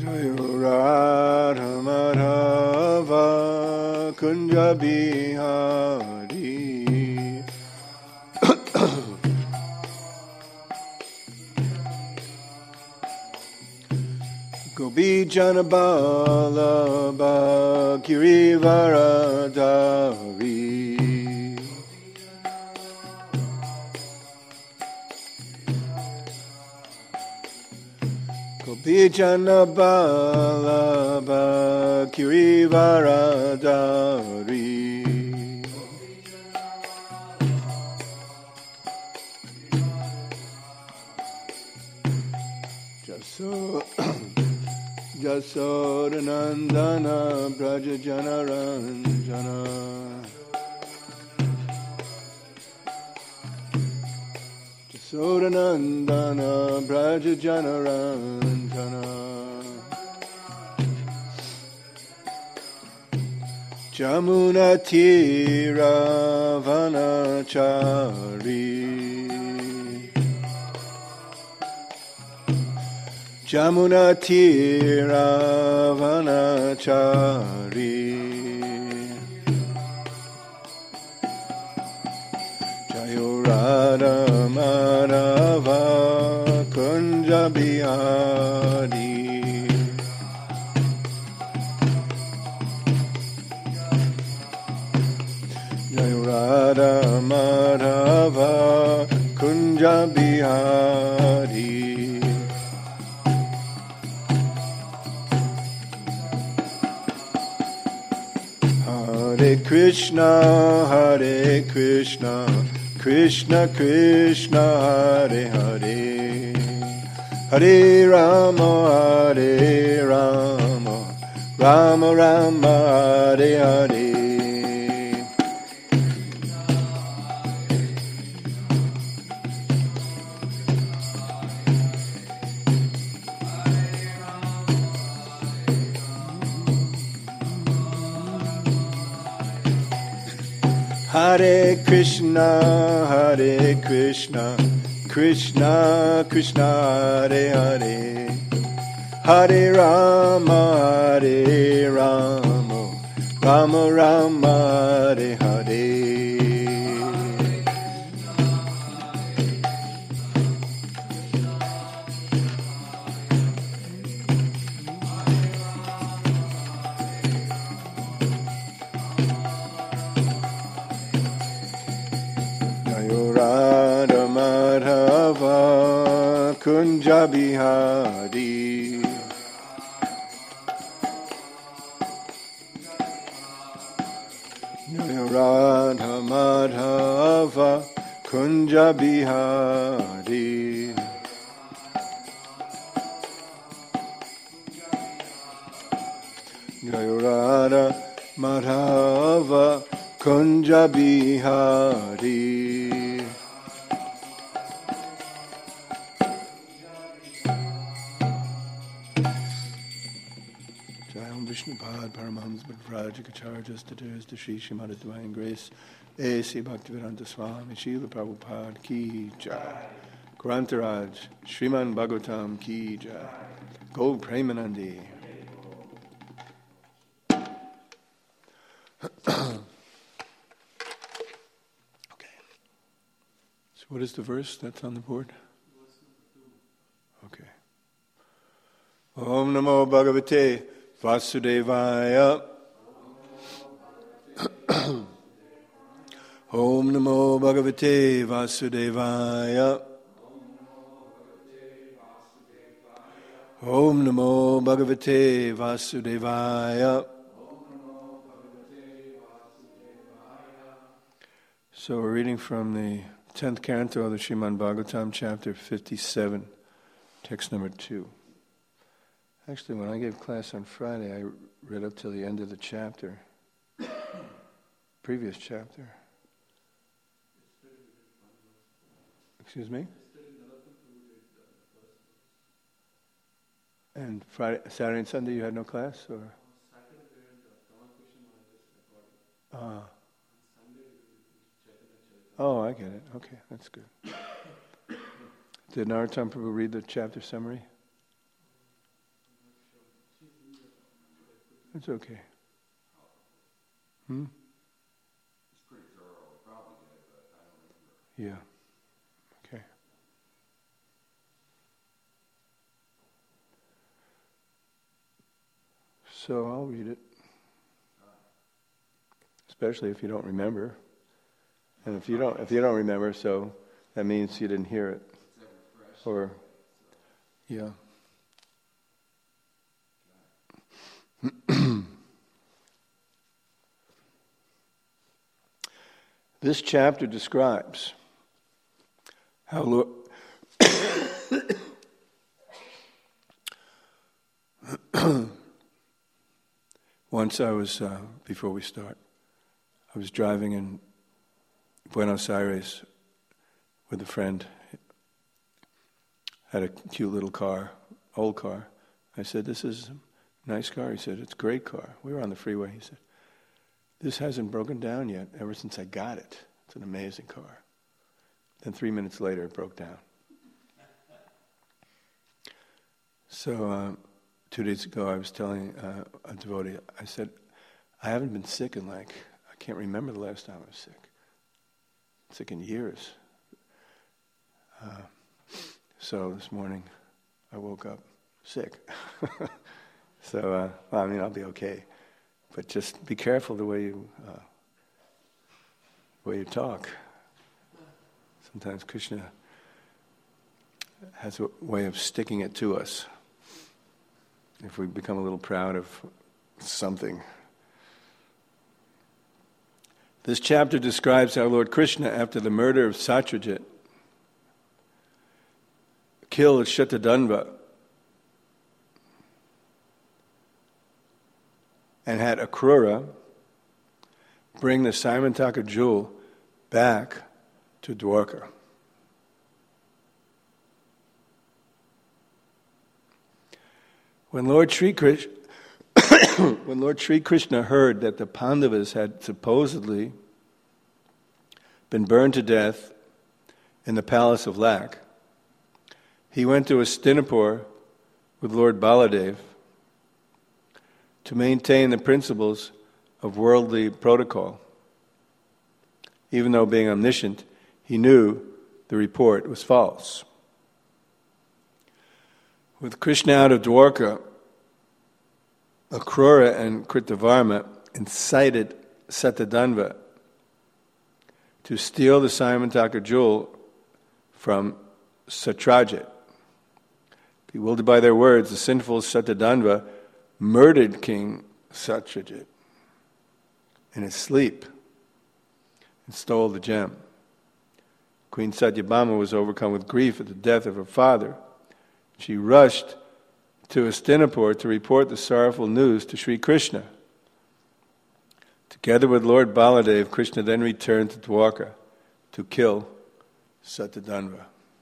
Radha Madhava Kunja Bihari Gopi Janabalabha Girivaradari Gopi Janabalabha Girivaradari Jasodanandana Braja Janaranjana Jasodanandana Braja Janaranjana Jamuna Tira Vanachari Jamuna Tira Vanachari Jayo Radha Madhava Kunja Bihari Jayo Radha Madhava Kunja Bihari Hare Krishna, Krishna Krishna, Hare Hare, Hare Rama, Rama Rama, Hare Hare. Hare Krishna, Krishna Krishna, Hare Hare, Hare Rama, Rama Rama, Hare Hare. Radha Madhava Kunja Bihari Radha Madhava Kunja Bihari Radha Madhava Kunja Bihari Vishnupad Paramahams Bhadrajikacharya Statirs to Shri Srimad Divine Grace A.C. Bhaktivedanta Swami Srila Prabhupada Ki Jai Grantaraj Sriman Bhagavatam Ki Jai Go Premanandi. Okay. So what is the verse that's on the board? Okay. Om Namo Bhagavate Vasudevaya Om Namo Bhagavate Vasudevaya Om Namo Bhagavate Vasudevaya. So we're reading from the 10th canto of the Srimad Bhagavatam, chapter 57, text number 2. Actually, when I gave class on Friday, I read up till the end of the chapter, previous chapter. Excuse me? And Friday, Saturday and Sunday you had no class, or? Oh, I get it. Okay, that's good. Did Narottam Prabhu read the chapter summary? It's okay. Hmm? It's pretty thorough. I probably did, but I don't remember. Yeah. Okay. So I'll read it. Especially if you don't remember. And if you don't remember, so that means you didn't hear it. Or yeah. This chapter describes how Lord once I was, before we start, I was driving in Buenos Aires with a friend. Had a cute little car, old car. I said, "This is a nice car." He said, "It's a great car." We were on the freeway. He said, "This hasn't broken down yet ever since I got it. It's an amazing car." Then 3 minutes later, it broke down. So 2 days ago, I was telling a devotee, I said, "I haven't been sick in I can't remember the last time I was sick in years." So this morning, I woke up sick. So, I'll be okay. But just be careful the way you talk. Sometimes Krishna has a way of sticking it to us. If we become a little proud of something. This chapter describes how Lord Krishna, after the murder of Satyajit, killed Shatadhanva and had Akrura bring the Simantaka jewel back to Dwarka. When Lord Sri Krishna heard that the Pandavas had supposedly been burned to death in the palace of Lak, he went to Hastinapur with Lord Baladev to maintain the principles of worldly protocol. Even though being omniscient, he knew the report was false. With Krishna out of Dwarka, Akrura and Kritavarma incited Satadhanva to steal the Simantaka jewel from Satyajit. Bewildered by their words, the sinful Satadhanva murdered King Satyajit in his sleep and stole the gem. Queen Satyabhama was overcome with grief at the death of her father. She rushed to Hastinapur to report the sorrowful news to Sri Krishna. Together with Lord Baladev, Krishna then returned to Dwarka to kill Satadhanva.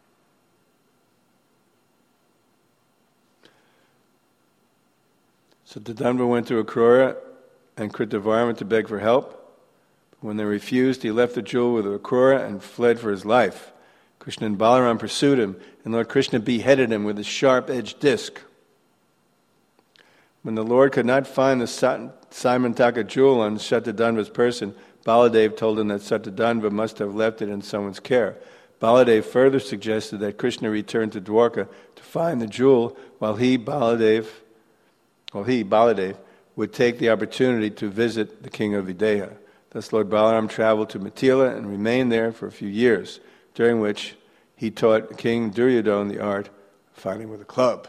Satadhanva went to Akrura and Kritavarma to beg for help. When they refused, he left the jewel with Akrura and fled for his life. Krishna and Balaram pursued him, and Lord Krishna beheaded him with a sharp-edged disc. When the Lord could not find the Simantaka jewel on Shatadhanva's person, Baladev told him that Satadhanva must have left it in someone's care. Baladev further suggested that Krishna return to Dwarka to find the jewel while he, Baladev, would take the opportunity to visit the king of Videha. Thus Lord Balaram traveled to Mithila and remained there for a few years, during which he taught King Duryodhana the art of fighting with a club.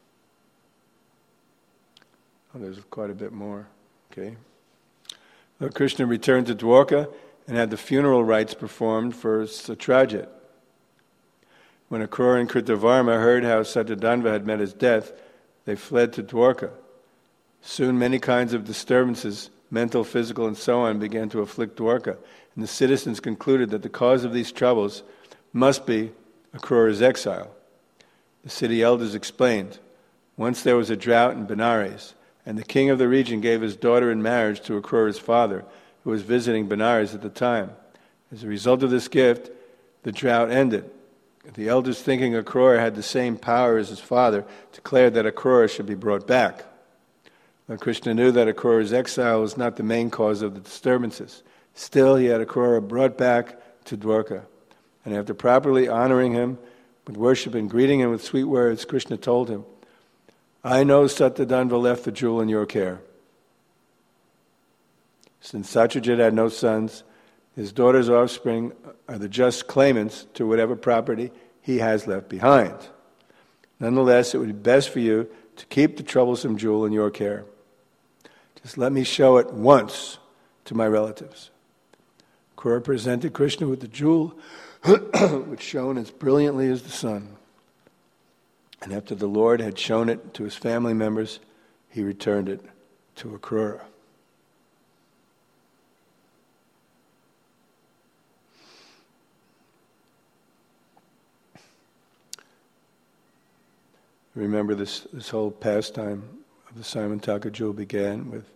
Oh, there's quite a bit more. Okay. Lord Krishna returned to Dwarka and had the funeral rites performed for Satyajit. When Akrura and Kritavarma heard how Satadhanva had met his death, they fled to Dwarka. Soon many kinds of disturbances, mental, physical, and so on, began to afflict Dwarka, and the citizens concluded that the cause of these troubles must be Akrura's exile. The city elders explained, once there was a drought in Benares, and the king of the region gave his daughter in marriage to Akrura's father, who was visiting Benares at the time. As a result of this gift, the drought ended. The elders, thinking Akrura had the same power as his father, declared that Akrura should be brought back. But Krishna knew that Akrura's exile was not the main cause of the disturbances. Still, he had Akrura brought back to Dwarka. And after properly honoring him with worship and greeting him with sweet words, Krishna told him, I know Satyadhanva left the jewel in your care. Since Satyajit had no sons, his daughter's offspring are the just claimants to whatever property he has left behind. Nonetheless, it would be best for you to keep the troublesome jewel in your care. Just let me show it once to my relatives. Akrura presented Krishna with the jewel, which shone as brilliantly as the sun. And after the Lord had shown it to his family members, he returned it to Akrura. Remember, this whole pastime of the Simon-Taka jewel began with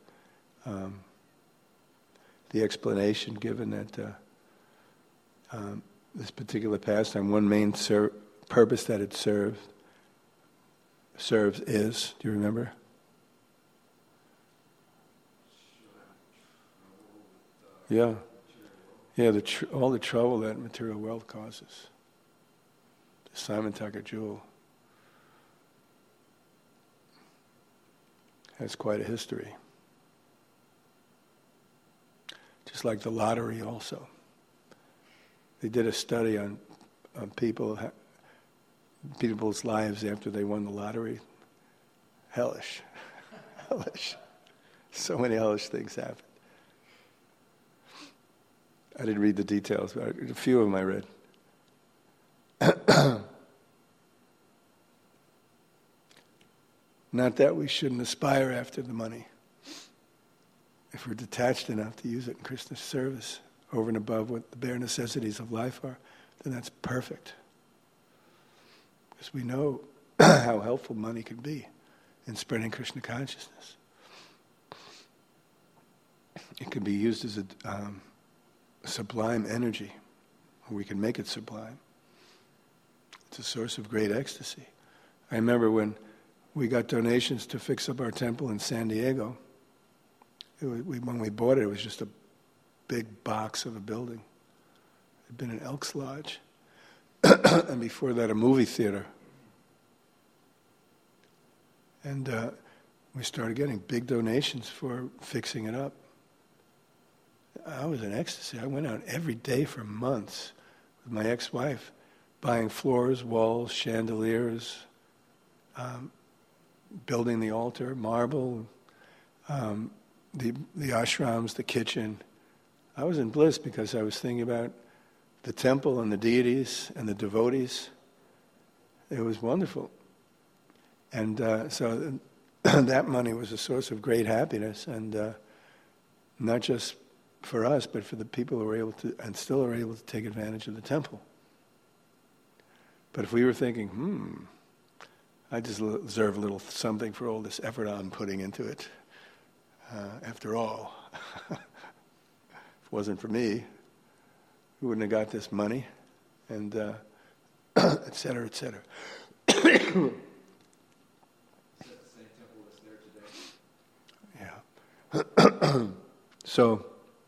the explanation given that this particular pastime, one main purpose that it serves is, do you remember? Yeah. Yeah, all the trouble that material world causes. The Simon-Taka jewel has quite a history. Just like the lottery also. They did a study on people's lives after they won the lottery. Hellish. Hellish. So many hellish things happened. I didn't read the details, but a few of them I read. Not that we shouldn't aspire after the money. If we're detached enough to use it in Krishna's service, over and above what the bare necessities of life are, then that's perfect. Because we know how helpful money can be in spreading Krishna consciousness. It can be used as a sublime energy, or we can make it sublime. It's a source of great ecstasy. I remember when we got donations to fix up our temple in San Diego. When we bought it, it was just a big box of a building. It had been an Elks Lodge. And before that, a movie theater. And we started getting big donations for fixing it up. I was in ecstasy. I went out every day for months with my ex-wife, buying floors, walls, chandeliers, building the altar, marble, the ashrams, the kitchen. I was in bliss because I was thinking about the temple and the deities and the devotees. It was wonderful. And so that money was a source of great happiness, and not just for us, but for the people who were able to, and still are able to take advantage of the temple. But if we were thinking, I deserve a little something for all this effort I'm putting into it. After all, if it wasn't for me, we wouldn't have got this money, and et cetera, et cetera. Is that the same temple that's there today? Yeah. So,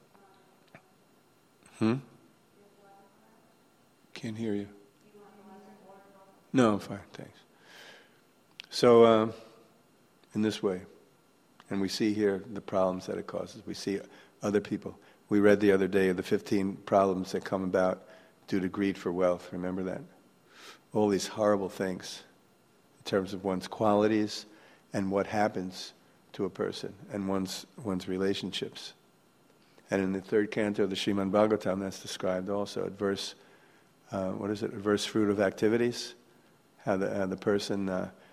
can't hear you. No, I'm fine, thanks. So, in this way, and we see here the problems that it causes. We see other people. We read the other day of the 15 problems that come about due to greed for wealth. Remember that? All these horrible things in terms of one's qualities and what happens to a person and one's relationships. And in the third canto of the Srimad Bhagavatam, that's described also at verse, verse fruit of activities, how the person,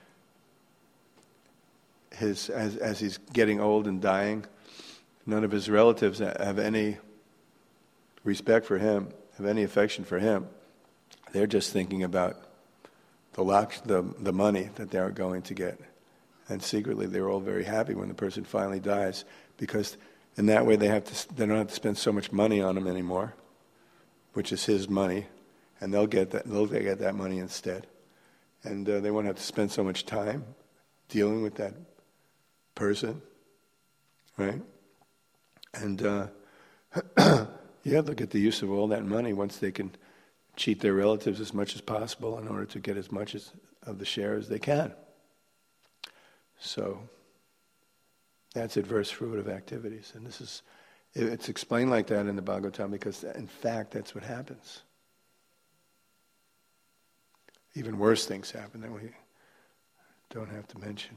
as he's getting old and dying, none of his relatives have any respect for him, have any affection for him. They're just thinking about the money that they're going to get. And secretly, they're all very happy when the person finally dies, because in that way they don't have to spend so much money on him anymore, which is his money, and they'll get that money instead, and they won't have to spend so much time dealing with that person right? And they'll get the use of all that money once they can cheat their relatives as much as possible in order to get as much of the share as they can. So that's adverse fruitive activities. And it's explained like that in the Bhagavatam because, in fact, that's what happens. Even worse things happen that we don't have to mention.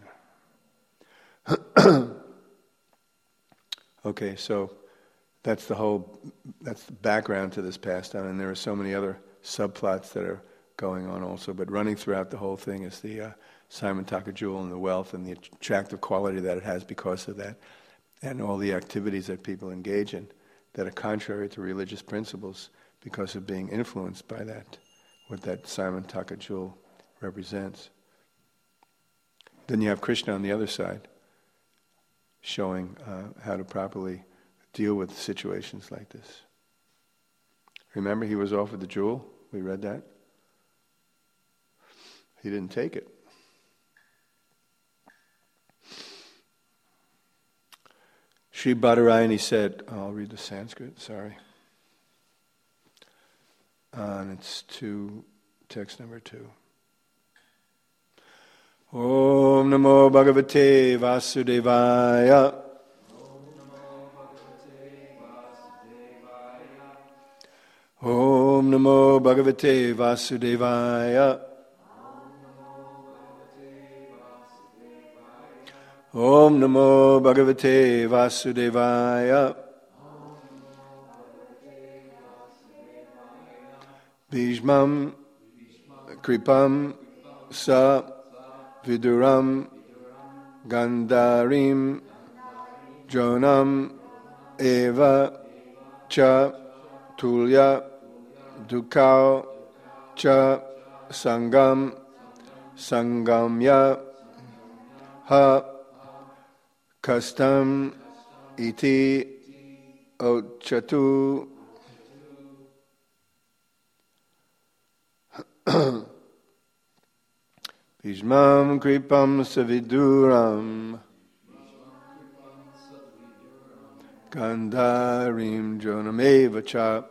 Okay, so that's the background to this pastime, and there are so many other subplots that are going on also, but running throughout the whole thing is the Simon-Taka jewel and the wealth and the attractive quality that it has because of that, and all the activities that people engage in that are contrary to religious principles because of being influenced by that, what that Simon-Taka jewel represents. Then you have Krishna on the other side, showing how to properly deal with situations like this. Remember, he was offered the jewel. We read that. He didn't take it. Sri Badarayani said, I'll read the Sanskrit, sorry. And it's text number 2. Om Namo Bhagavate Vasudevaya. Om Namo Bhagavate Vasudevaya. Om Namo Bhagavate Vasudevaya. Bhishmam Kripam Sa Viduram Gandharim Jonam Eva Cha Tulya Dukau Cha Sangam Sangamya Ha Kastam Iti Ochatu. Bhishmam Kripam Saviduram Gandharim Jonameva Cha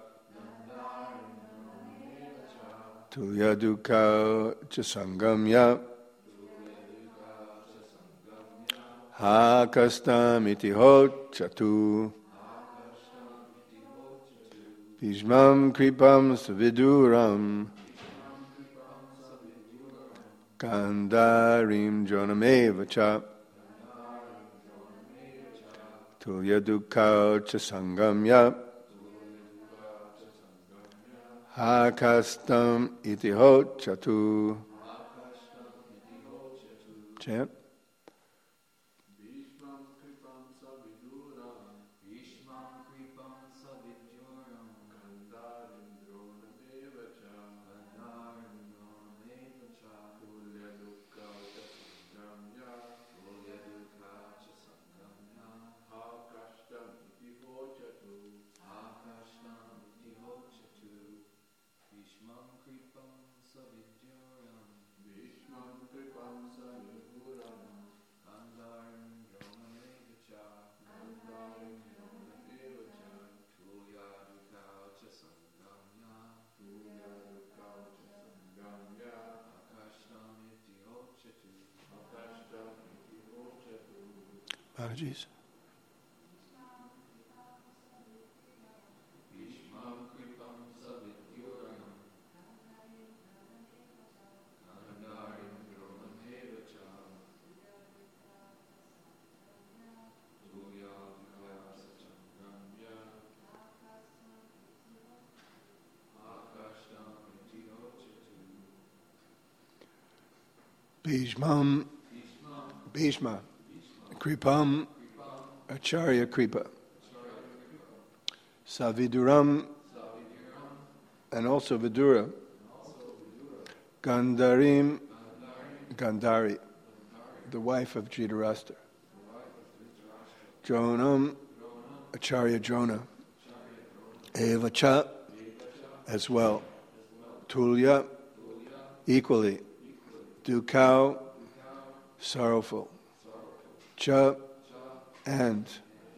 Tulya Dukha Chasangamya Hakastam Iti Hochatu. Bhishmam Kripam Saviduram Gandharim Jonameva Cha Tulya Dukha Chasangamya Hakastam Iti Hochatu. Chant. Apologies. Bhishma, Kripam, Acharya Kripa, Saviduram, and also Vidura, Gandharim, Gandhari, the wife of Dhritarashtra, Jonam, Acharya Drona, Evacha, as well, Tulya, equally, Dukau, sorrowful, Cha, and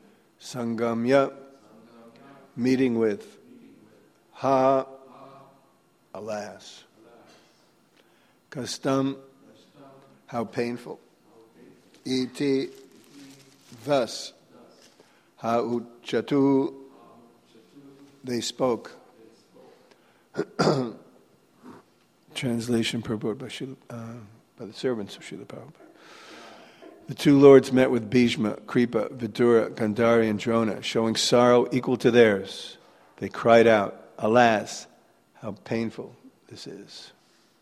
Sangamya, meeting with. Ha, alas. Kastam, how painful. Iti, thus. Ha uchatu, they spoke. Translation purport by the servants of Srila Prabhupada. The two lords met with Bhishma, Kripa, Vidura, Gandhari, and Drona, showing sorrow equal to theirs. They cried out, "Alas, how painful this is."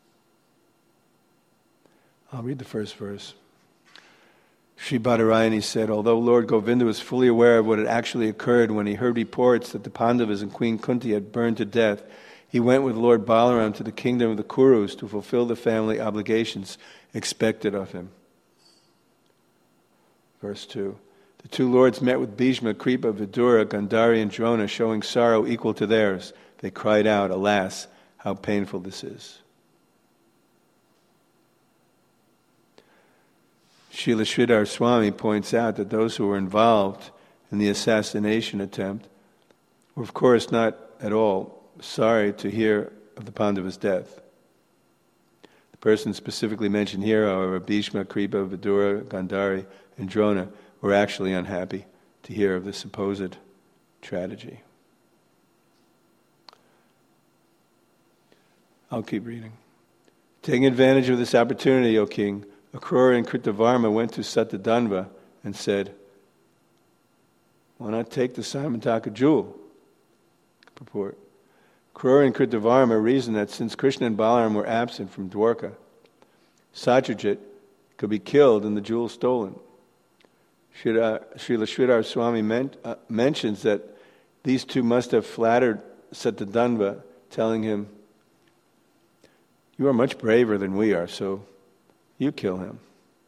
I'll read the first verse. Sri Badarayani said, although Lord Govinda was fully aware of what had actually occurred when he heard reports that the Pandavas and Queen Kunti had burned to death, he went with Lord Balaram to the kingdom of the Kurus to fulfill the family obligations expected of him. Verse 2. The two lords met with Bhishma, Kripa, Vidura, Gandhari, and Drona, showing sorrow equal to theirs. They cried out, "Alas, how painful this is." Srila Sridhar Swami points out that those who were involved in the assassination attempt were of course not at all sorry to hear of the Pandava's death. The persons specifically mentioned here, however, Bhishma, Kripa, Vidura, Gandhari, and Drona, were actually unhappy to hear of the supposed tragedy. I'll keep reading. Taking advantage of this opportunity, O king, Akrura and Kritavarma went to Satyadanva and said, "Why not take the Simantaka jewel?" Purport. Akrura and Kritavarma reasoned that since Krishna and Balaram were absent from Dwarka, Satyajit could be killed and the jewel stolen. Srila Sridhar Swami mentions that these two must have flattered Satyadanva, telling him, "You are much braver than we are, so you kill him."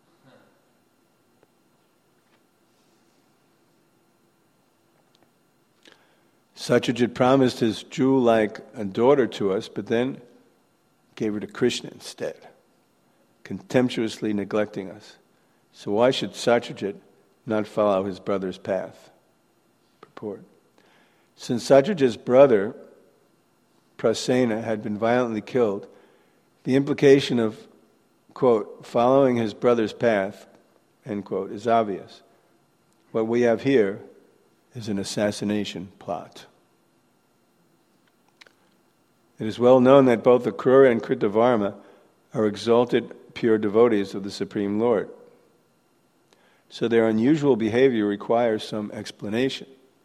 Satyajit promised his jewel-like daughter to us, but then gave her to Krishna instead, contemptuously neglecting us. So why should Satyajit not follow his brother's path? Purport. Since Satyajit's brother, Prasena, had been violently killed, the implication of, quote, following his brother's path, end quote, is obvious. What we have here is an assassination plot. It is well known that both Akrura and Kritavarma are exalted, pure devotees of the Supreme Lord. So their unusual behavior requires some explanation.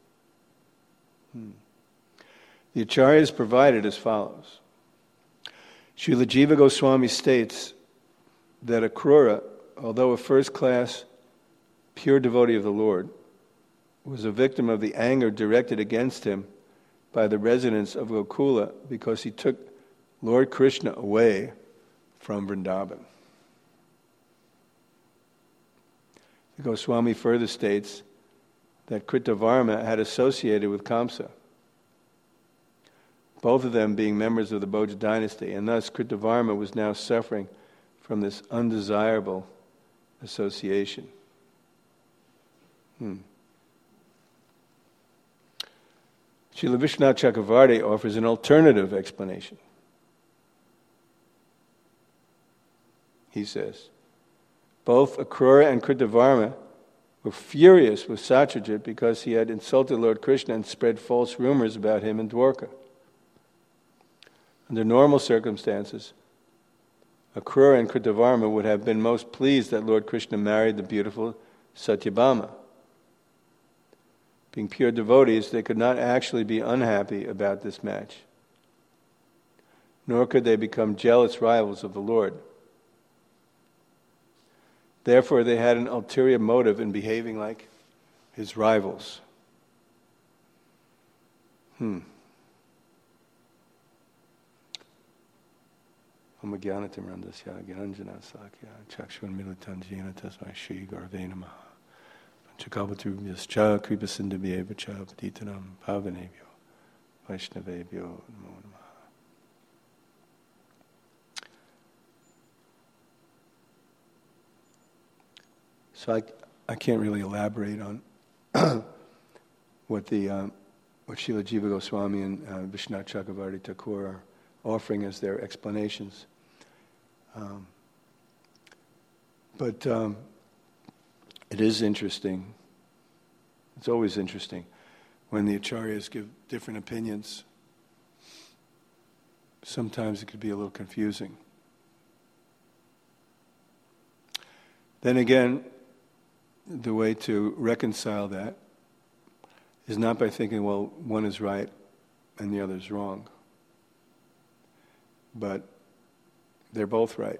The Acharyas provided as follows. Srila Jiva Goswami states that Akrura, although a first-class pure devotee of the Lord, was a victim of the anger directed against him by the residents of Gokula because he took Lord Krishna away from Vrindavan. The Goswami further states that Kritavarma had associated with Kamsa, both of them being members of the Bhoja dynasty, and thus Kritavarma was now suffering from this undesirable association. Srila Vishwanath Chakravarti offers an alternative explanation. He says, both Akrura and Kritavarma were furious with Satyajit because he had insulted Lord Krishna and spread false rumors about him in Dwarka. Under normal circumstances, Akrura and Kritavarma would have been most pleased that Lord Krishna married the beautiful Satyabhama. Being pure devotees, they could not actually be unhappy about this match. Nor could they become jealous rivals of the Lord. Therefore, they had an ulterior motive in behaving like his rivals. Om Jnanatam Randasya Gyananjana Sakya Chakshvan Militan Jena Tasmai Shri Gurave Namaha Chakavatubhyascha Kripasindhabhyevacha Patitanam Pavanebhyo Vaishnavebhyo Namo Namaha. So I can't really elaborate on what Srila Jiva Goswami and Vishwanath Chakravarti Thakur are offering as their explanations. But it is interesting. It's always interesting when the acharyas give different opinions. Sometimes it could be a little confusing. Then again, the way to reconcile that is not by thinking, well, one is right and the other is wrong. But they're both right.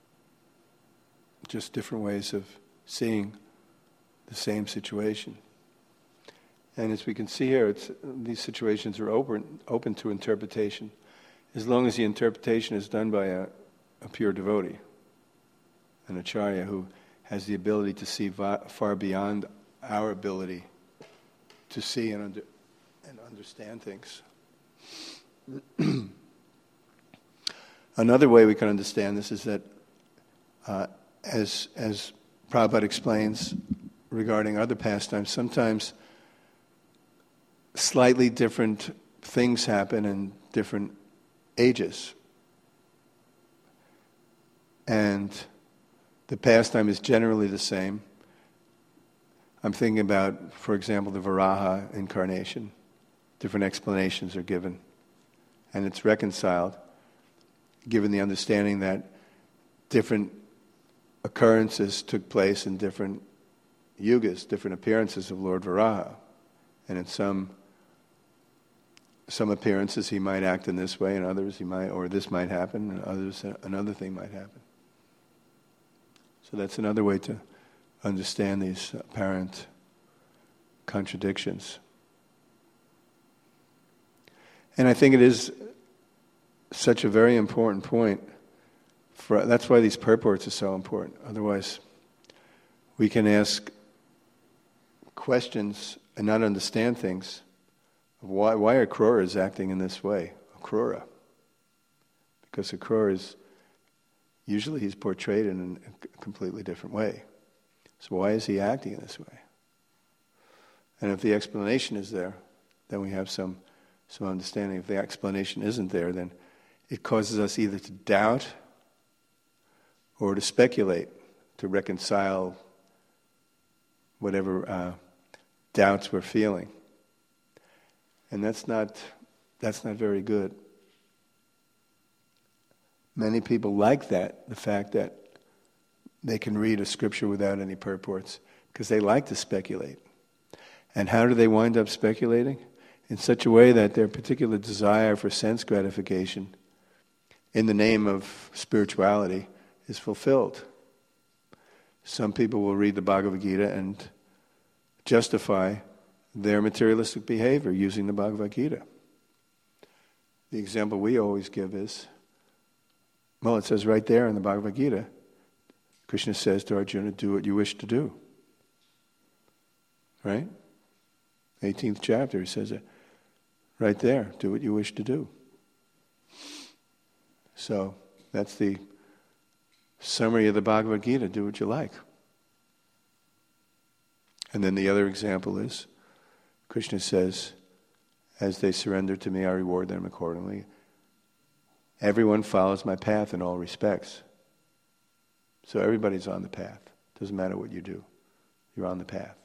Just different ways of seeing the same situation. And as we can see here, these situations are open to interpretation, as long as the interpretation is done by a pure devotee, an acharya who has the ability to see far beyond our ability to see and understand things. Another way we can understand this is that, as Prabhupada explains regarding other pastimes, sometimes slightly different things happen in different ages. And the pastime is generally the same. I'm thinking about, for example, the Varaha incarnation. Different explanations are given. And it's reconciled, given the understanding that different occurrences took place in different yugas, different appearances of Lord Varaha. And in some appearances he might act in this way, and others he might, or this might happen, and others another thing might happen. So that's another way to understand these apparent contradictions. And I think it is such a very important point. That's why these purports are so important. Otherwise, we can ask questions and not understand things. Why are Akruras acting in this way? Akrura. Because Akrura is, usually he's portrayed in a completely different way. So why is he acting in this way? And if the explanation is there, then we have some understanding. If the explanation isn't there, then it causes us either to doubt or to speculate, to reconcile whatever doubts we're feeling. And that's not very good. Many people like that, the fact that they can read a scripture without any purports, because they like to speculate. And how do they wind up speculating? In such a way that their particular desire for sense gratification in the name of spirituality is fulfilled. Some people will read the Bhagavad Gita and justify their materialistic behavior using the Bhagavad Gita. The example we always give is, well, it says right there in the Bhagavad Gita, Krishna says to Arjuna, do what you wish to do. Right? 18th chapter, he says it right there, do what you wish to do. So that's the summary of the Bhagavad Gita, do what you like. And then the other example is, Krishna says, as they surrender to me, I reward them accordingly. Everyone follows my path in all respects. So everybody's on the path. Doesn't matter what you do. You're on the path.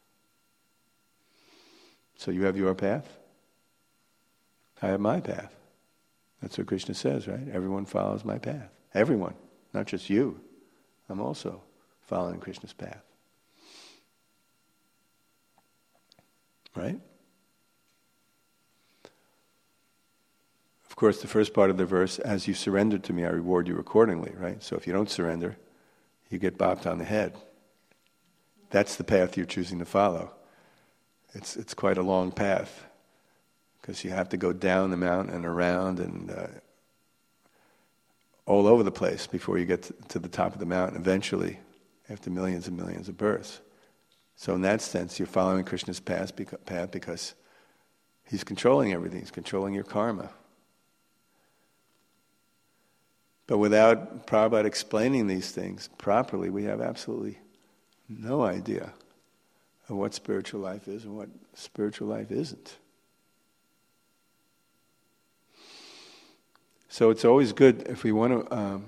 So you have your path. I have my path. That's what Krishna says, right? Everyone follows my path. Everyone, not just you. I'm also following Krishna's path. Right? Of course, the first part of the verse, as you surrender to me, I reward you accordingly, right? So if you don't surrender, you get bopped on the head. That's the path you're choosing to follow. It's quite a long path, because you have to go down the mountain and around and all over the place before you get to the top of the mountain eventually, after millions and millions of births. So in that sense, you're following Krishna's path because he's controlling everything. He's controlling your karma. But without Prabhupada explaining these things properly, we have absolutely no idea of what spiritual life is and what spiritual life isn't. So it's always good if we want to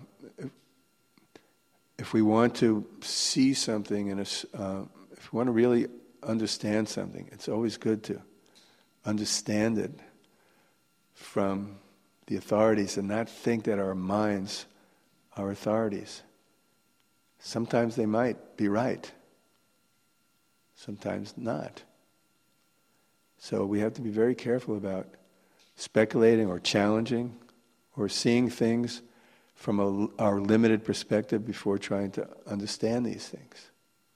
see something and if we want to really understand something, it's always good to understand it from the authorities and not think that our minds are authorities. Sometimes they might be right, sometimes not. So we have to be very careful about speculating or challenging or seeing things from our limited perspective before trying to understand these things.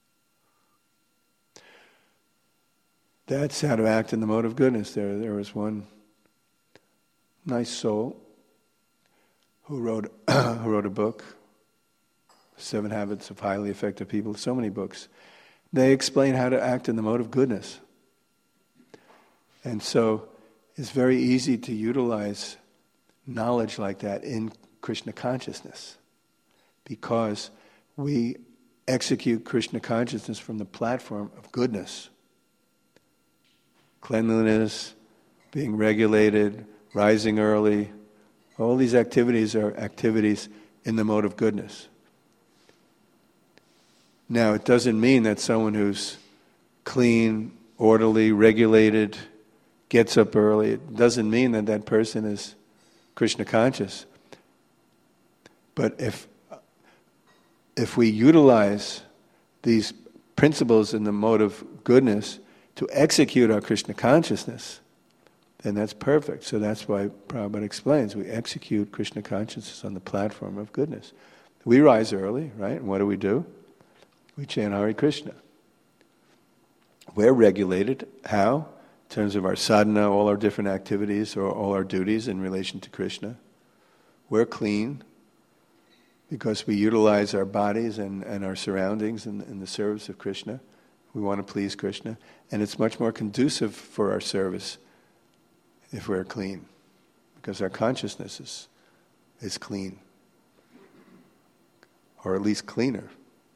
That's how to act in the mode of goodness. There was one nice soul who wrote a book, 7 Habits of Highly Effective People, so many books. They explain how to act in the mode of goodness. And so it's very easy to utilize knowledge like that in Krishna consciousness because we execute Krishna consciousness from the platform of goodness. Cleanliness, being regulated, rising early, all these activities are activities in the mode of goodness. Now, it doesn't mean that someone who's clean, orderly, regulated, gets up early, it doesn't mean that that person is Krishna conscious. But if we utilize these principles in the mode of goodness to execute our Krishna consciousness, then that's perfect. So that's why Prabhupada explains, we execute Krishna consciousness on the platform of goodness. We rise early, right? And what do? We chant Hare Krishna. We're regulated. How? In terms of our sadhana, all our different activities, or all our duties in relation to Krishna. We're clean because we utilize our bodies and our surroundings in the service of Krishna. We want to please Krishna. And it's much more conducive for our service if we're clean, because our consciousness is clean, or at least cleaner.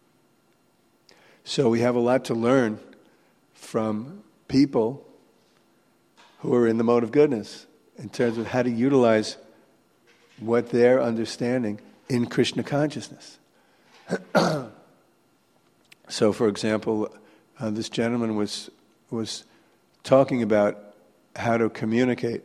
So we have a lot to learn from people who are in the mode of goodness in terms of how to utilize what they're understanding in Krishna consciousness. So, for example, this gentleman was talking about how to communicate.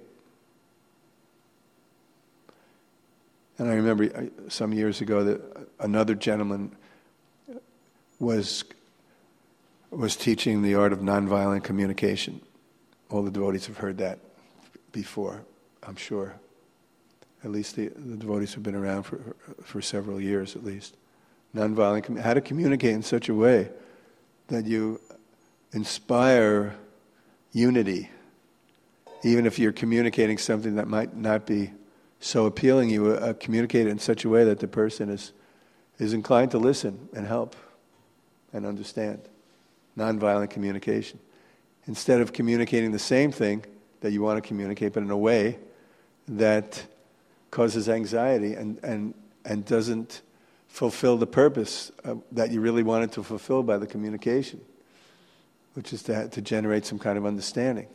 And I remember some years ago that another gentleman was teaching the art of nonviolent communication. All the devotees have heard that before, I'm sure. At least the devotees have been around for several years at least. Nonviolent, how to communicate in such a way that you inspire unity. Even if you're communicating something that might not be so appealing, you communicate it in such a way that the person is inclined to listen and help and understand. Nonviolent communication. Instead of communicating the same thing that you want to communicate, but in a way that causes anxiety and doesn't fulfill the purpose that you really wanted to fulfill by the communication, which is to generate some kind of understanding.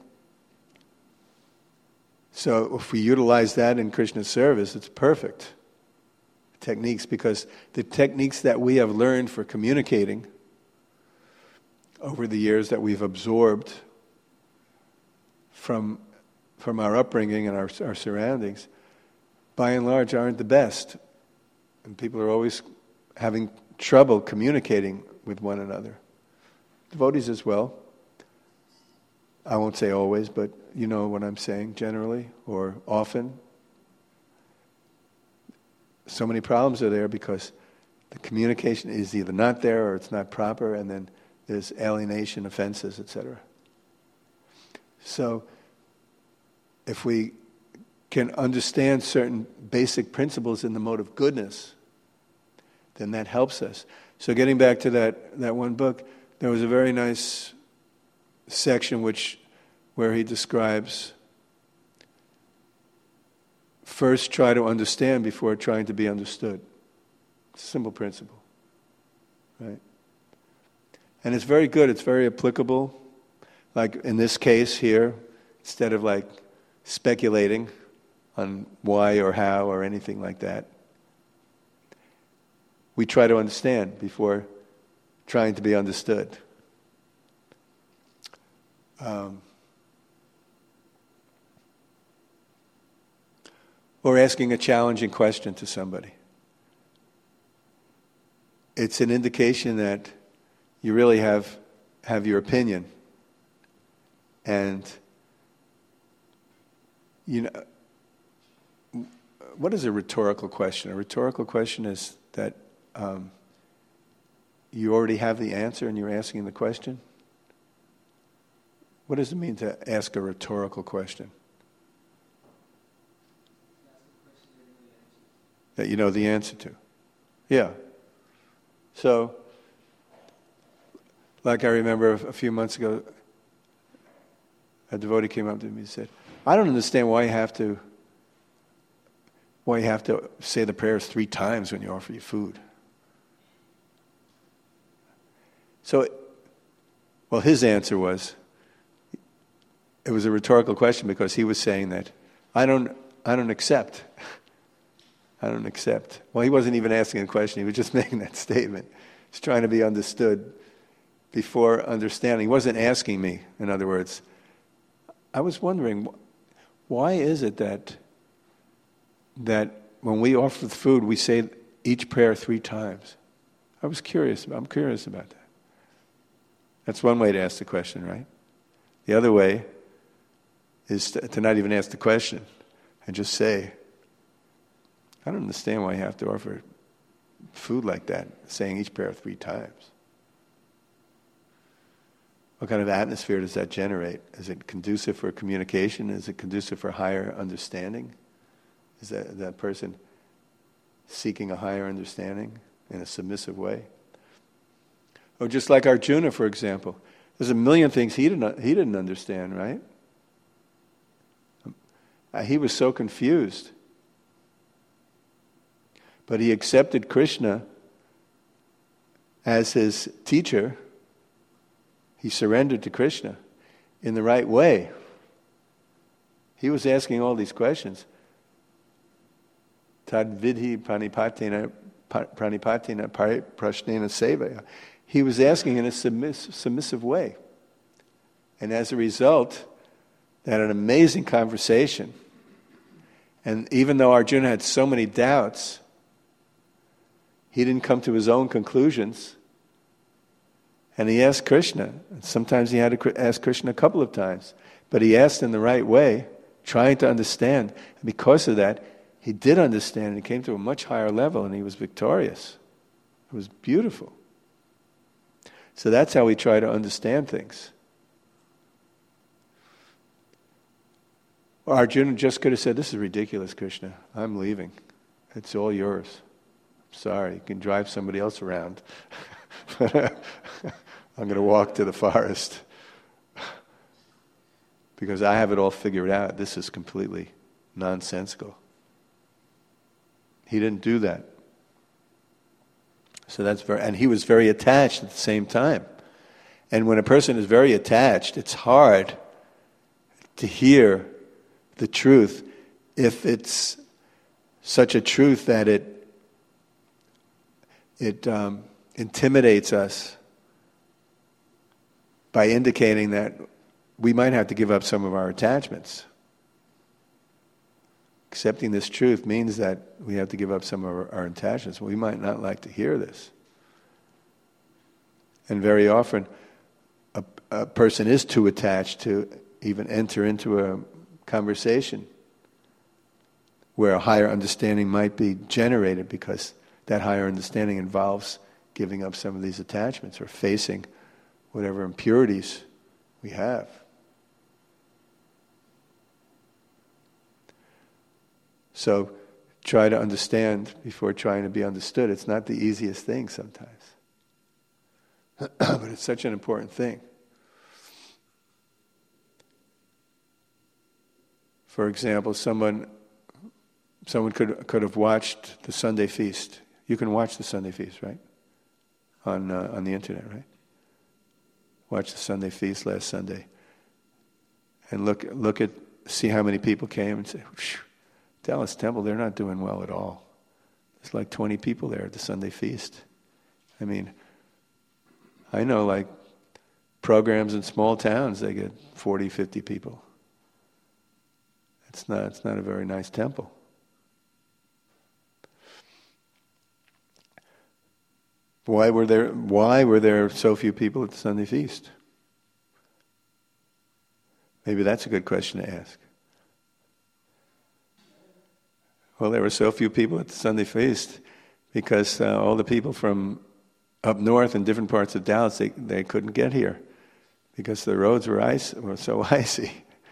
So if we utilize that in Krishna's service, it's perfect techniques, because the techniques that we have learned for communicating over the years that we've absorbed from our upbringing and our surroundings, by and large, aren't the best. And people are always having trouble communicating with one another. Devotees as well. I won't say always, but you know what I'm saying, generally, or often. So many problems are there because the communication is either not there or it's not proper, and then there's alienation, offenses, etc. So, if we can understand certain basic principles in the mode of goodness, then that helps us. So getting back to that one book, there was a very nice section where he describes, first try to understand before trying to be understood. It's a simple principle, right? And it's very good, it's very applicable. Like in this case here, instead of like speculating on why or how or anything like that, we try to understand before trying to be understood. Or asking a challenging question to somebody. It's an indication that you really have your opinion. And, you know, what is a rhetorical question? A rhetorical question is that you already have the answer and you're asking the question? What does it mean to ask a rhetorical question? That you know the answer to. Yeah. So, like I remember a few months ago, a devotee came up to me and said, I don't understand why you have to say the prayers 3 times when you offer your food. So, well, his answer was, it was a rhetorical question because he was saying that, I don't accept. I don't accept. Well, he wasn't even asking a question, he was just making that statement. He's trying to be understood before understanding. He wasn't asking me, in other words. I was wondering, why is it that when we offer the food, we say each prayer 3 times? I'm curious about that. That's one way to ask the question, right? The other way is to not even ask the question and just say, I don't understand why you have to offer food like that, saying each prayer 3 times. What kind of atmosphere does that generate? Is it conducive for communication? Is it conducive for higher understanding? Is that person seeking a higher understanding in a submissive way? Or just like Arjuna, for example. There's a million things he didn't understand, right? He was so confused. But he accepted Krishna as his teacher. He surrendered to Krishna in the right way. He was asking all these questions. Tad vidhi pranipatina prashnena sevaya. He was asking in a submissive way. And as a result, they had an amazing conversation. And even though Arjuna had so many doubts, he didn't come to his own conclusions. And he asked Krishna. Sometimes he had to ask Krishna a couple of times. But he asked in the right way, trying to understand. And because of that, he did understand. He came to a much higher level and he was victorious. It was beautiful. So that's how we try to understand things. Or Arjuna just could have said, this is ridiculous, Krishna. I'm leaving. It's all yours. Sorry, you can drive somebody else around. I'm going to walk to the forest. Because I have it all figured out. This is completely nonsensical. He didn't do that. So and he was very attached at the same time. And when a person is very attached, it's hard to hear the truth if it's such a truth that it intimidates us by indicating that we might have to give up some of our attachments. Accepting this truth means that we have to give up some of our attachments. We might not like to hear this. And very often, a person is too attached to even enter into a conversation where a higher understanding might be generated, because that higher understanding involves giving up some of these attachments or facing whatever impurities we have. So try to understand before trying to be understood. It's not the easiest thing sometimes. But it's such an important thing. For example, someone could have watched the Sunday feast. You can watch the Sunday feast, right? On the internet, right? watched the Sunday feast last Sunday, and see how many people came and say, Dallas Temple, they're not doing well at all. There's like 20 people there at the Sunday feast. I mean, I know like programs in small towns, they get 40, 50 people. It's not a very nice temple. Why were there so few people at the Sunday feast? Maybe that's a good question to ask. Well, there were so few people at the Sunday feast because all the people from up north in different parts of Dallas, they couldn't get here because the roads were so icy.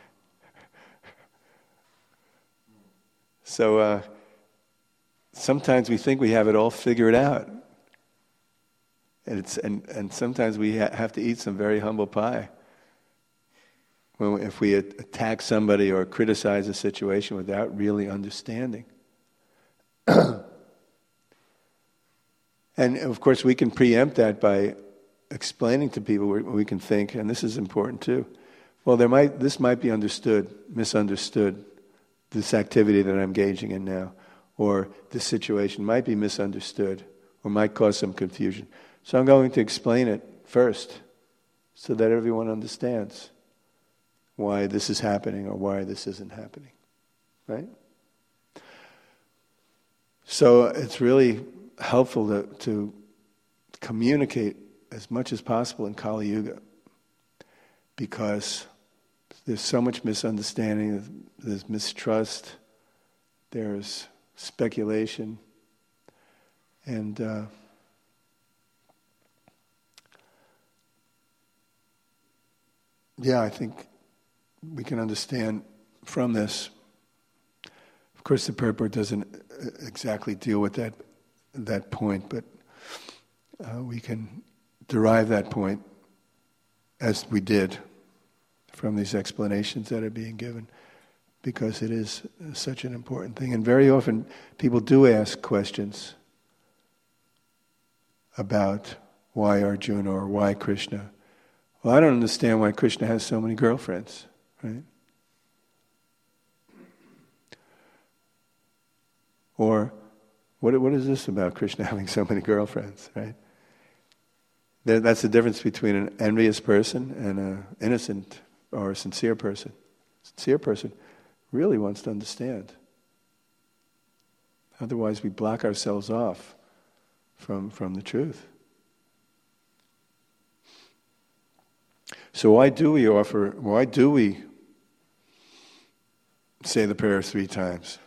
So sometimes we think we have it all figured out. And sometimes we have to eat some very humble pie. If we attack somebody or criticize a situation without really understanding. And of course we can preempt that by explaining to people. We can think, and this is important too, well this might be misunderstood, this activity that I'm engaging in now, or this situation might be misunderstood, or might cause some confusion. So I'm going to explain it first, so that everyone understands why this is happening or why this isn't happening, right? So it's really helpful to communicate as much as possible in Kali Yuga, because there's so much misunderstanding, there's mistrust, there's speculation, and I think we can understand from this. Of course, the purport doesn't exactly deal with that point, but we can derive that point as we did from these explanations that are being given, because it is such an important thing. And very often people do ask questions about why Arjuna or why Krishna. Well, I don't understand why Krishna has so many girlfriends, right? Or, what is this about Krishna having so many girlfriends, right? That's the difference between an envious person and an innocent or a sincere person. A sincere person really wants to understand. Otherwise we block ourselves off from the truth. So why do we say the prayer 3 times?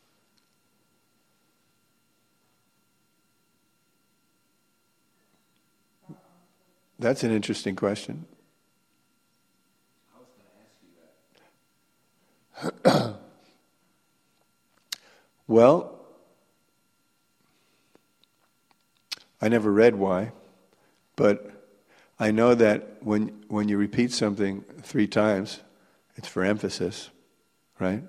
That's an interesting question. I was going to ask you that. Well, I never read why, but I know that when you repeat something 3 times, it's for emphasis, right?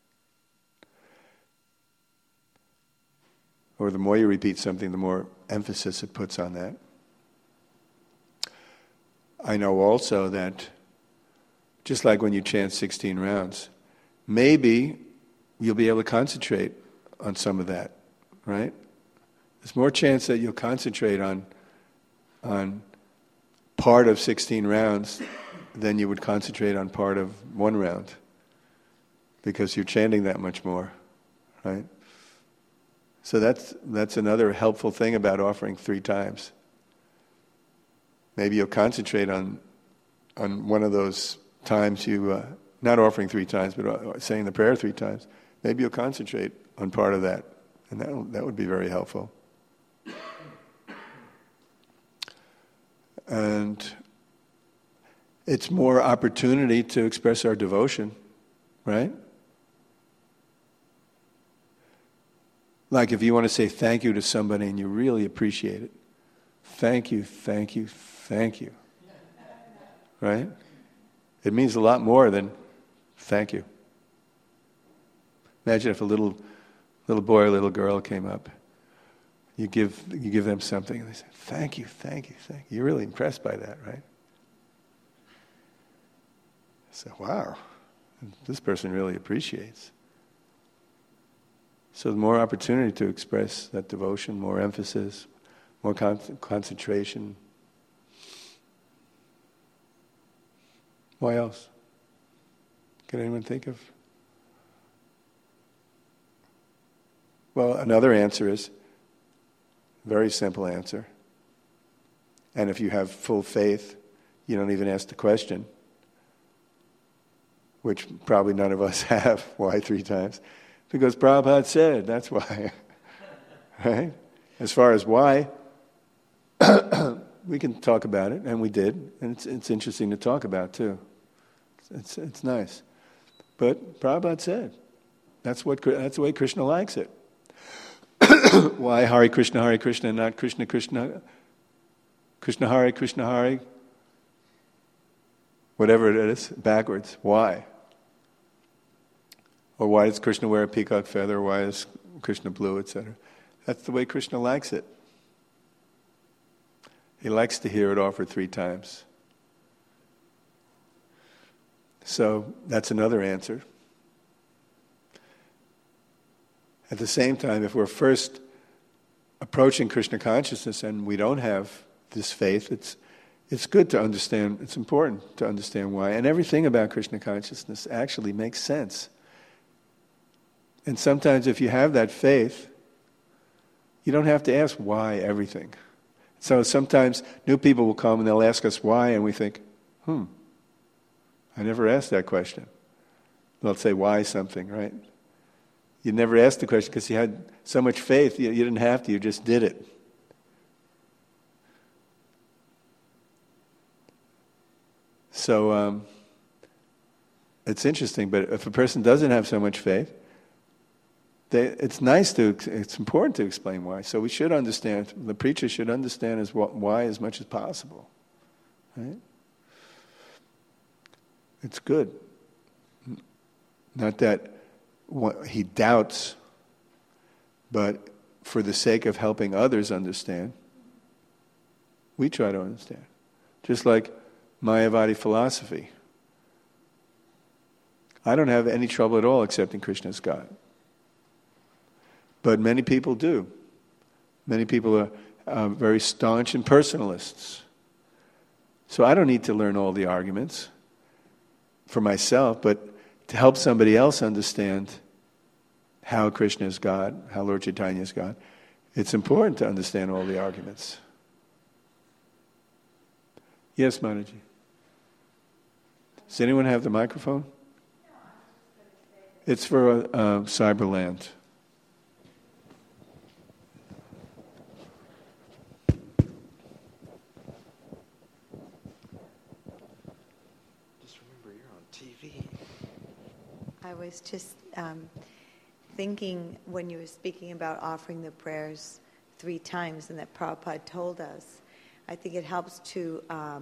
Or the more you repeat something, the more emphasis it puts on that. I know also that, just like when you chant 16 rounds, maybe you'll be able to concentrate on some of that, right? There's more chance that you'll concentrate on part of 16 rounds than you would concentrate on part of 1 round, because you're chanting that much more, right? So that's another helpful thing about offering 3 times. Maybe you'll concentrate on one of those times you, not offering 3 times, but saying the prayer 3 times. Maybe you'll concentrate on part of that, and that would be very helpful. And it's more opportunity to express our devotion, right? Like if you want to say thank you to somebody and you really appreciate it. Thank you, thank you, thank you. Right? It means a lot more than thank you. Imagine if a little boy or little girl came up. You give them something and they say, thank you, thank you, thank you. You're really impressed by that, right? So, wow, this person really appreciates. So the more opportunity to express that devotion, more emphasis, more concentration. Why else? Can anyone think of? Well, another answer is, very simple answer. And if you have full faith, you don't even ask the question, which probably none of us have. Why 3 times? Because Prabhupada said, that's why. Right? As far as why, we can talk about it, and we did, and it's interesting to talk about too. It's nice. But Prabhupada said, that's the way Krishna likes it. Why Hare Krishna, and not Krishna, Krishna, Krishna Hare, whatever it is, backwards. Why? Or why does Krishna wear a peacock feather? Why is Krishna blue, etc.? That's the way Krishna likes it. He likes to hear it offered 3 times. So that's another answer. At the same time, if we're first approaching Krishna consciousness and we don't have this faith, it's good to understand, it's important to understand why. And everything about Krishna consciousness actually makes sense. And sometimes if you have that faith, you don't have to ask why everything. So sometimes new people will come and they'll ask us why, and we think, I never asked that question. They'll say, why something, right? You never asked the question because you had so much faith, you didn't have to, you just did it. So it's interesting, but if a person doesn't have so much faith, it's important to explain why. So we should understand, the preacher should understand why as much as possible. Right? It's good. Not that he doubts, but for the sake of helping others understand, we try to understand. Just like Mayavadi philosophy. I don't have any trouble at all accepting Krishna as God. But many people do. Many people are very staunch impersonalists. So I don't need to learn all the arguments for myself, but to help somebody else understand how Krishna is God, how Lord Chaitanya is God, it's important to understand all the arguments. Yes, Manaji. Does anyone have the microphone? It's for Cyberland. I was just thinking when you were speaking about offering the prayers 3 times and that Prabhupada told us, I think it helps to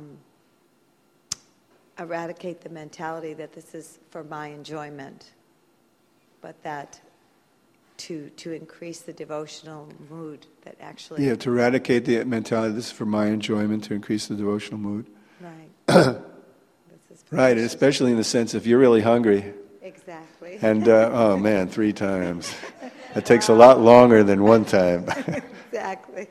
eradicate the mentality that this is for my enjoyment, but that to increase the devotional mood that actually... Yeah, to eradicate the mentality, this is for my enjoyment, to increase the devotional mood. Right. Right, and especially in the sense if you're really hungry... Exactly. And, 3 times. It takes a lot longer than 1 time. Exactly.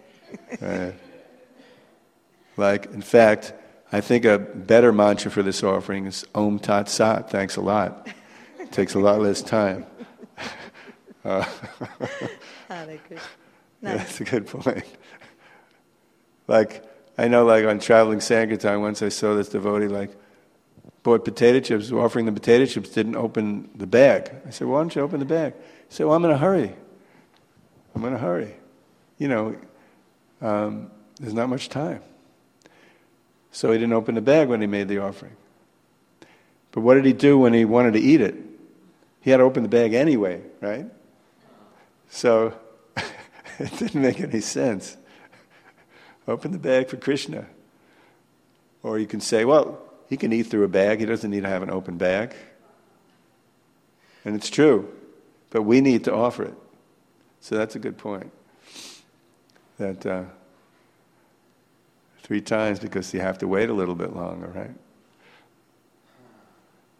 Like, in fact, I think a better mantra for this offering is Om Tat Sat, thanks a lot. It takes a lot less time. Hare Krishna. Yeah, that's a good point. Like, I know like on traveling Sankirtan, once I saw this devotee bought potato chips, offering the potato chips, didn't open the bag. I said, why don't you open the bag? He said, well, I'm in a hurry. There's not much time. So he didn't open the bag when he made the offering. But what did he do when he wanted to eat it? He had to open the bag anyway, right? So it didn't make any sense. Open the bag for Krishna. Or you can say, well, he can eat through a bag. He doesn't need to have an open bag. And it's true. But we need to offer it. So that's a good point. That 3 times because you have to wait a little bit longer, right?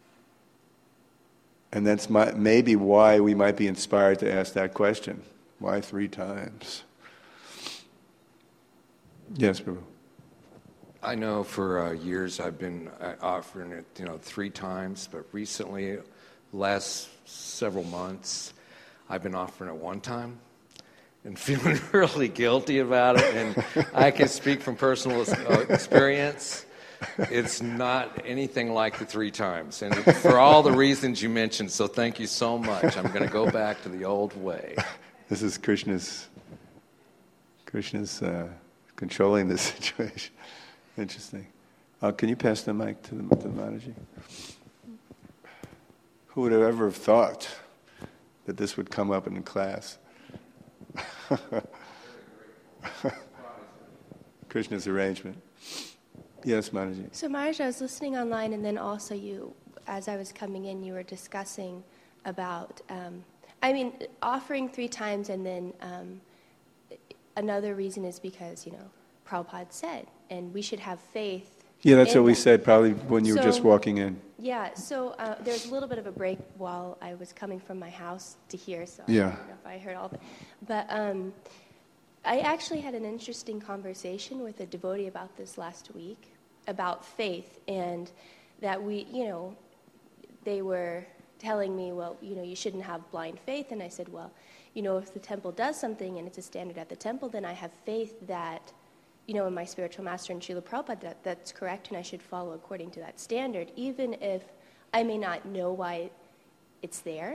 And that's maybe why we might be inspired to ask that question. Why 3 times? Yes, Prabhu. I know for years I've been offering it, 3 times, but recently, last several months, I've been offering it 1 time and feeling really guilty about it. And I can speak from personal experience. It's not anything like the 3 times. And for all the reasons you mentioned, so thank you so much. I'm going to go back to the old way. This is Krishna's controlling this situation. Interesting. Can you pass the mic to the Mataji? Who would have ever thought that this would come up in the class? Krishna's arrangement. Yes, Mataji. So Maharaj, I was listening online, and then also as I was coming in, you were discussing about, offering 3 times, and then another reason is because, Prabhupada said, and we should have faith. Yeah, that's what we said probably when you were just walking in. Yeah, so there was a little bit of a break while I was coming from my house to here, so yeah. I don't know if I heard all of it. But I actually had an interesting conversation with a devotee about this last week, about faith, and that they were telling me, well, you shouldn't have blind faith, and I said, well, if the temple does something and it's a standard at the temple, then I have faith that, in my spiritual master and Srila Prabhupada, that's correct, and I should follow according to that standard, even if I may not know why it's there,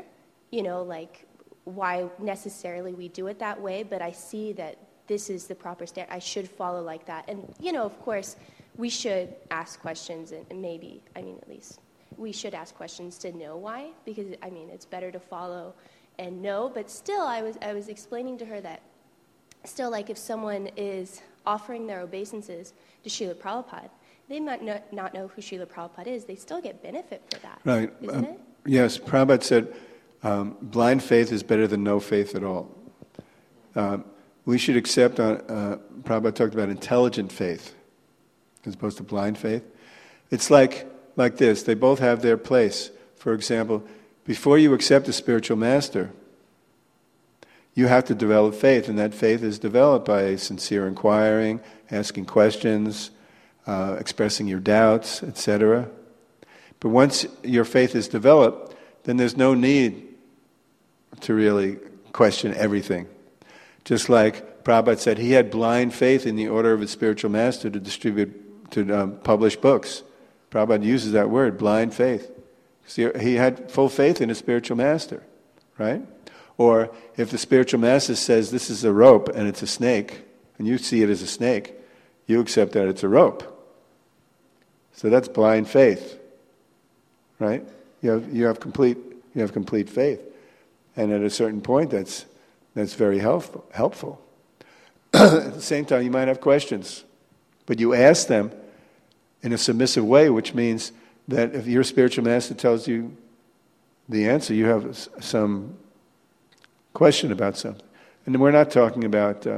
why necessarily we do it that way, but I see that this is the proper standard. I should follow like that. And, of course, we should ask questions, and maybe, at least, we should ask questions to know why, because, it's better to follow and know, but still, I was explaining to her that still, if someone is offering their obeisances to Srila Prabhupada, they might not know who Srila Prabhupada is. They still get benefit for that, right? Isn't it? Yes, Prabhupada said blind faith is better than no faith at all. We should accept, Prabhupada talked about intelligent faith as opposed to blind faith. It's like this, they both have their place. For example, before you accept a spiritual master, you have to develop faith, and that faith is developed by sincere inquiring, asking questions, expressing your doubts, etc. But once your faith is developed, then there's no need to really question everything. Just like Prabhupada said, he had blind faith in the order of his spiritual master to publish books. Prabhupada uses that word, blind faith. He had full faith in his spiritual master, right? Or if the spiritual master says this is a rope and it's a snake, and you see it as a snake, you accept that it's a rope. So that's blind faith, right? You have complete faith, and at a certain point, that's very helpful. At the same time, you might have questions, but you ask them in a submissive way, which means that if your spiritual master tells you the answer, you have some question about something. And we're not talking about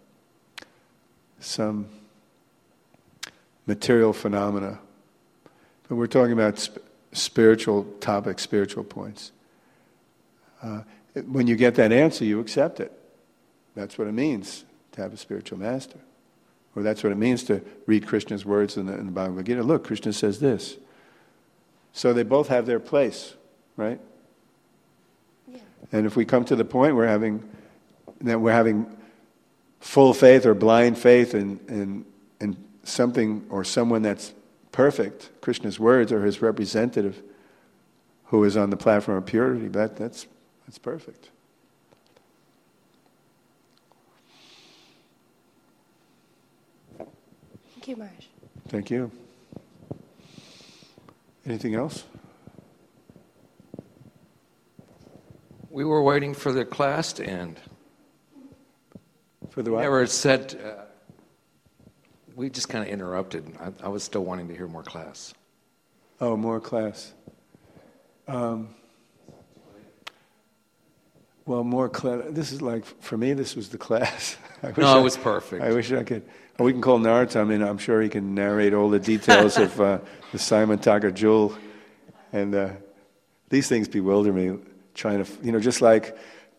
some material phenomena, but we're talking about spiritual topics, spiritual points. When you get that answer, you accept it. That's what it means to have a spiritual master. Or that's what it means to read Krishna's words in the Bhagavad Gita. Look, Krishna says this. So they both have their place, right? Yeah. And if we come to the point where we're having full faith or blind faith in something or someone that's perfect, Krishna's words or his representative who is on the platform of purity, that's perfect. Thank you, Maharaj. Thank you. Anything else? We were waiting for the class to end. For the what? Never said. We just kind of interrupted. I was still wanting to hear more class. Oh, more class. Well, more class. This is like, for me, this was the class. It was perfect. I wish I could. We can call Narottam in. I'm sure he can narrate all the details of the Simon Thakur Jewel and the these things bewilder me. Trying to, just like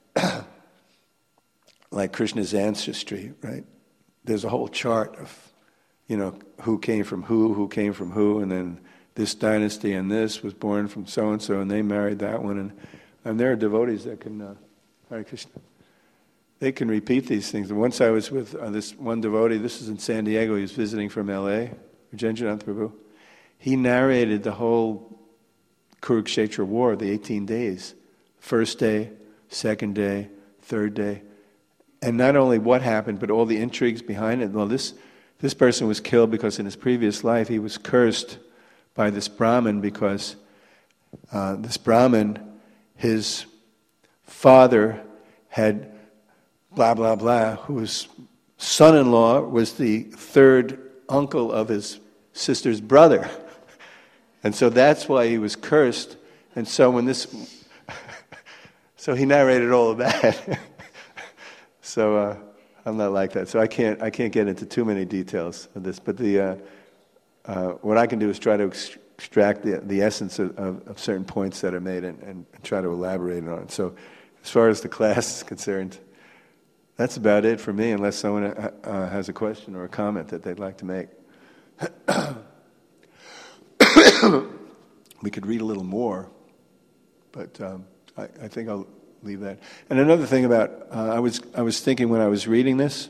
Krishna's ancestry, right? There's a whole chart of, who came from who came from who, and then this dynasty and this was born from so and so, and they married that one, and there are devotees that can, Hare Krishna, they can repeat these things. And once I was with this one devotee, this is in San Diego, he was visiting from L.A., Rajendranath Prabhu. He narrated the whole Kurukshetra war, the 18 days. First day, second day, third day. And not only what happened, but all the intrigues behind it. Well, this person was killed because in his previous life he was cursed by this Brahmin because this Brahmin, his father had blah, blah, blah, whose son-in-law was the third uncle of his sister's brother. And so that's why he was cursed. And so when so he narrated all of that. So I'm not like that. So I can't get into too many details of this. But what I can do is try to extract the essence of certain points that are made and try to elaborate on it. So as far as the class is concerned, that's about it for me, unless someone has a question or a comment that they'd like to make. We could read a little more, but I think I'll leave that. And another thing about I was thinking when I was reading this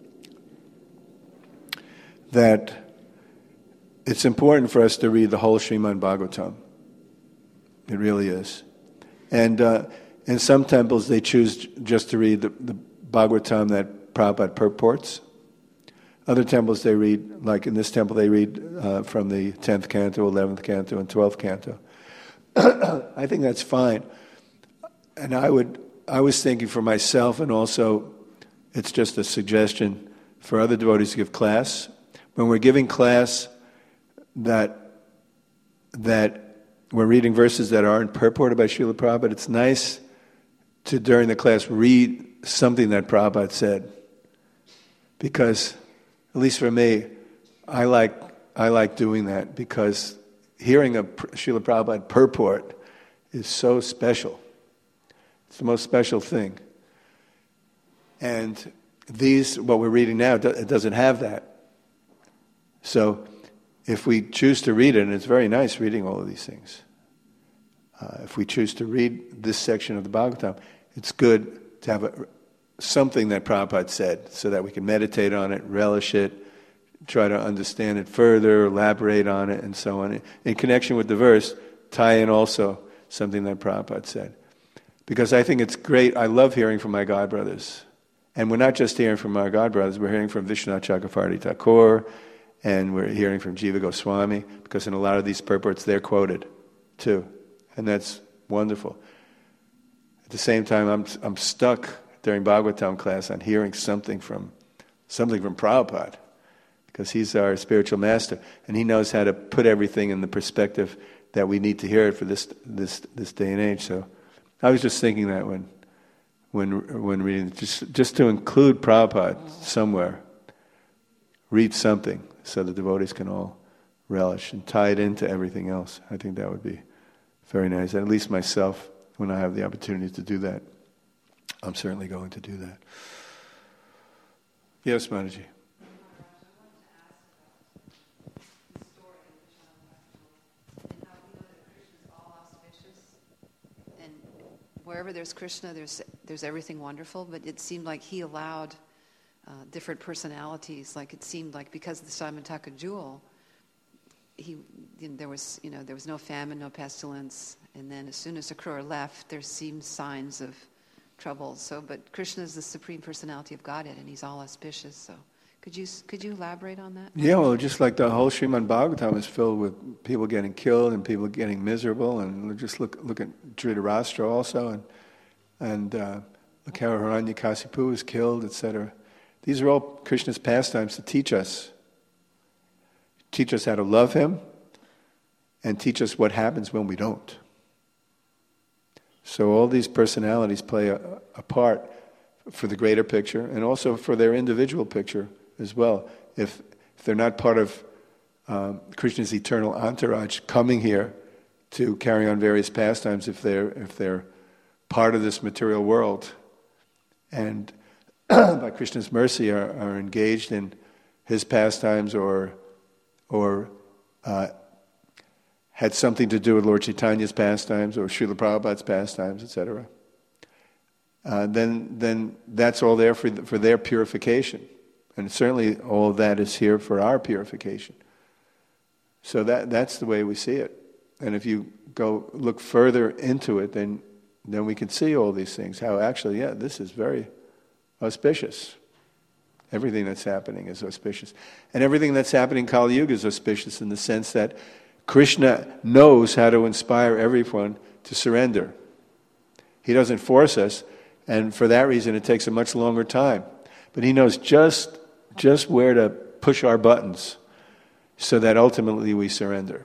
that it's important for us to read the whole Srimad Bhagavatam. It really is. And in some temples they choose just to read the Bhagavatam that Prabhupada purports. Other temples they read, like in this temple they read from the 10th canto, 11th canto, and 12th canto. I think that's fine. And I was thinking for myself, and also it's just a suggestion for other devotees to give class. When we're giving class that we're reading verses that aren't purported by Srila Prabhupada, it's nice to, during the class, read something that Prabhupada said. Because, at least for me, I like doing that, because hearing a Srila Prabhupada purport is so special. It's the most special thing. And what we're reading now, it doesn't have that. So if we choose to read it, and it's very nice reading all of these things, if we choose to read this section of the Bhagavatam, it's good to have something that Prabhupada said so that we can meditate on it, relish it, try to understand it further, elaborate on it, and so on. In connection with the verse, tie in also something that Prabhupada said. Because I think it's great. I love hearing from my godbrothers. And we're not just hearing from our godbrothers, we're hearing from Vishwanath Chakravarti Thakur, and we're hearing from Jiva Goswami, because in a lot of these purports they're quoted too. And that's wonderful. At the same time, I'm stuck during Bhagavatam class on hearing something from Prabhupada, because he's our spiritual master, and he knows how to put everything in the perspective that we need to hear it for this day and age. So I was just thinking that when reading, just to include Prabhupada somewhere, read something so the devotees can all relish and tie it into everything else. I think that would be very nice. And at least myself, when I have the opportunity to do that, I'm certainly going to do that. Yes, Mataji. Wherever there's Krishna, there's everything wonderful. But it seemed like he allowed different personalities. Like it seemed like because of the Simon-Taka jewel, there was no famine, no pestilence, and then as soon as Akrura left, there seemed signs of trouble. So, but Krishna is the supreme personality of Godhead, and he's all auspicious. So, could you elaborate on that? Yeah, well, just like the whole Srimad Bhagavatam is filled with people getting killed and people getting miserable, and just look at Dhritarashtra also, and look how Hiranyakasipu was killed, etc. These are all Krishna's pastimes to teach us how to love him, and teach us what happens when we don't. So all these personalities play a part for the greater picture, and also for their individual picture as well. If they're not part of Krishna's eternal entourage coming here to carry on various pastimes if they're part of this material world, and by Krishna's mercy are engaged in his pastimes or had something to do with Lord Chaitanya's pastimes or Srila Prabhupada's pastimes, etc. Then that's all there for their purification, and certainly all of that is here for our purification. So that's the way we see it. And if you go look further into it, then we can see all these things. How actually, this is very auspicious. Everything that's happening is auspicious. And everything that's happening in Kali Yuga is auspicious in the sense that Krishna knows how to inspire everyone to surrender. He doesn't force us, and for that reason it takes a much longer time. But he knows just where to push our buttons so that ultimately we surrender.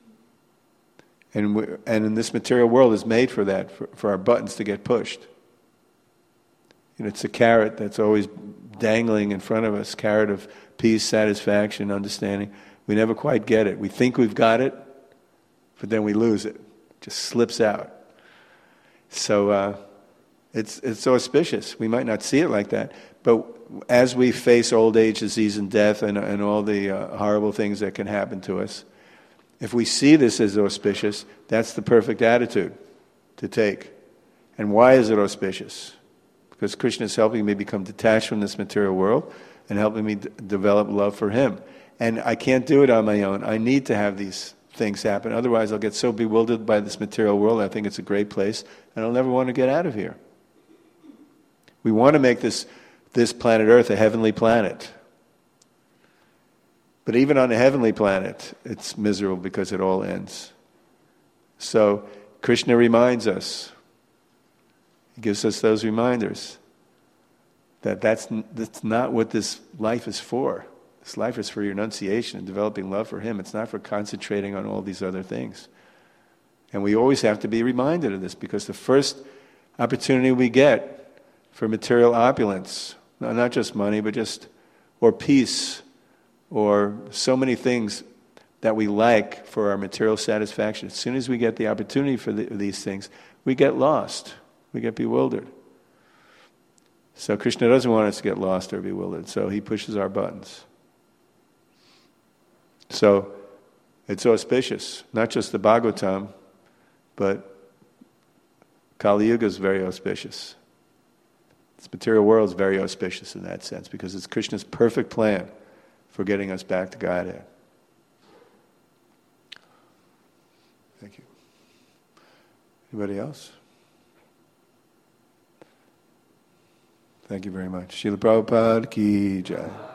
And in this material world is made for that, for our buttons to get pushed. It's a carrot that's always dangling in front of us, carrot of peace, satisfaction, understanding. We never quite get it. We think we've got it, but then we lose it. It just slips out. So it's auspicious. We might not see it like that, but as we face old age, disease, and death, and all the horrible things that can happen to us, if we see this as auspicious, that's the perfect attitude to take. And why is it auspicious? Because Krishna is helping me become detached from this material world and helping me develop love for him. And I can't do it on my own. I need to have these things happen. Otherwise, I'll get so bewildered by this material world. I think it's a great place, and I'll never want to get out of here. We want to make this planet Earth a heavenly planet. But even on a heavenly planet, it's miserable because it all ends. So Krishna reminds us. He gives us those reminders that that's not what this life is for. This life is for renunciation and developing love for him. It's not for concentrating on all these other things. And we always have to be reminded of this, because the first opportunity we get for material opulence, not just money, but or peace, or so many things that we like for our material satisfaction, as soon as we get the opportunity for these things, we get lost. We get bewildered. So Krishna doesn't want us to get lost or bewildered, so he pushes our buttons. So it's auspicious, not just the Bhagavatam, but Kali Yuga is very auspicious. This material world is very auspicious in that sense, because it's Krishna's perfect plan for getting us back to Godhead. Thank you. Anybody else? Thank you very much. Srila Prabhupada ki jai.